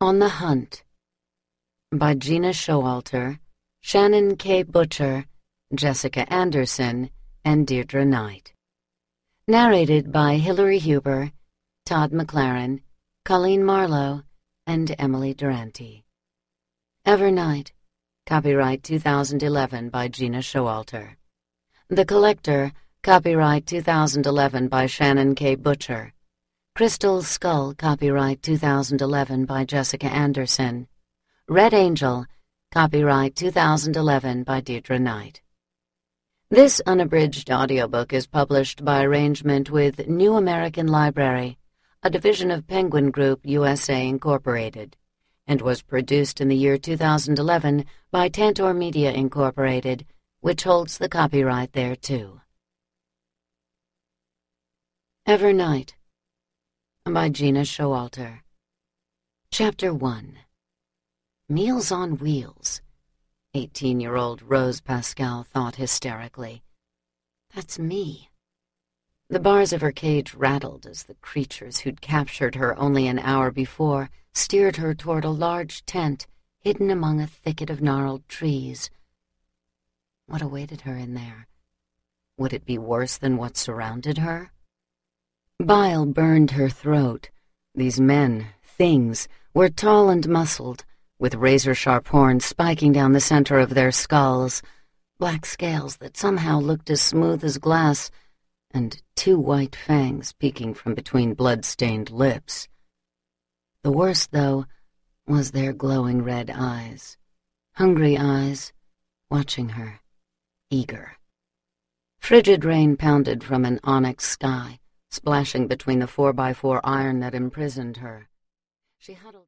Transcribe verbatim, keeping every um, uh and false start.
On the Hunt by Gina Showalter, Shannon K. Butcher, Jessica Anderson, and Deirdre Knight. Narrated by Hilary Huber, Todd McLaren, Colleen Marlowe, and Emily Durante. Evernight, copyright two thousand eleven by Gina Showalter. The Collector, copyright two thousand eleven by Shannon K. Butcher. Crystal Skull, copyright two thousand eleven by Jessica Anderson. Red Angel, copyright two thousand eleven by Deirdre Knight. This unabridged audiobook is published by arrangement with New American Library, a division of Penguin Group U S A Incorporated, and was produced in the year two thousand eleven by Tantor Media Incorporated, which holds the copyright thereto. Evernight by Gina Showalter. Chapter one. Meals on Wheels. Eighteen-year-old Rose Pascal thought hysterically. That's me. The bars of her cage rattled as the creatures who'd captured her only an hour before steered her toward a large tent hidden among a thicket of gnarled trees. What awaited her in there? Would it be worse than what surrounded her? Bile burned her throat. These men, things, were tall and muscled, with razor-sharp horns spiking down the center of their skulls, black scales that somehow looked as smooth as glass, and two white fangs peeking from between blood-stained lips. The worst, though, was their glowing red eyes, hungry eyes, watching her, eager. Frigid rain pounded from an onyx sky, splashing between the four-by-four iron that imprisoned her. She huddled